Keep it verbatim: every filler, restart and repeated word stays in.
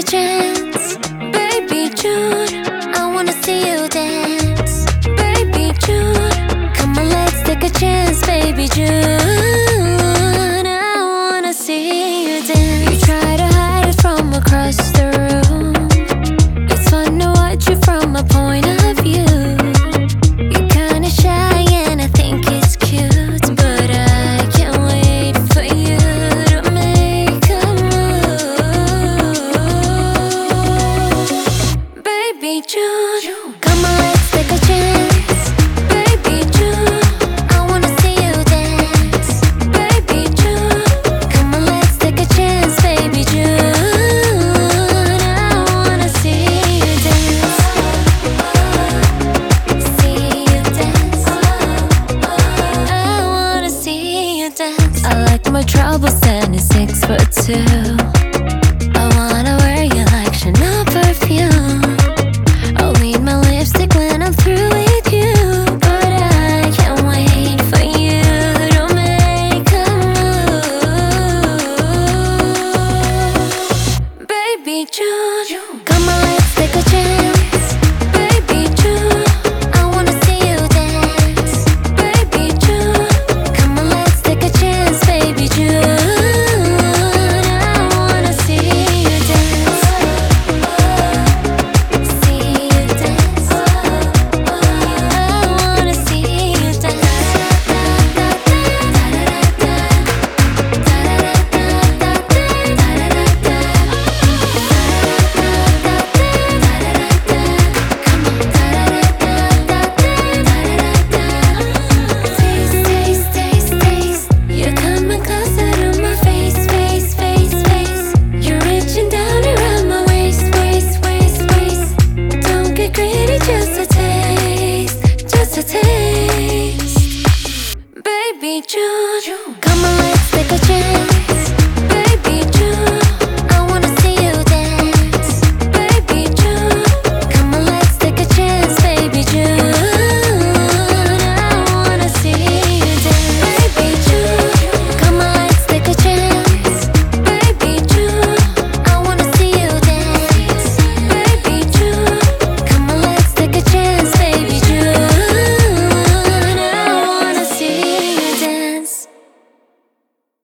chance. Baby June, I wanna see you dance. Baby June, come on, let's take a chance. Baby June, I wanna see you dance. You try to hide it from across the room. It's fun to watch you from a point of view. You're kinda shy and I think it's cute, but I can't wait for you to make a move. Baby June, come on, let's take a chance. Baby June, I wanna see you dance. Baby June, come on, let's take a chance. Baby June, I wanna see you dance. See you dance. I wanna see you dance. I like my trouble standing six foot two.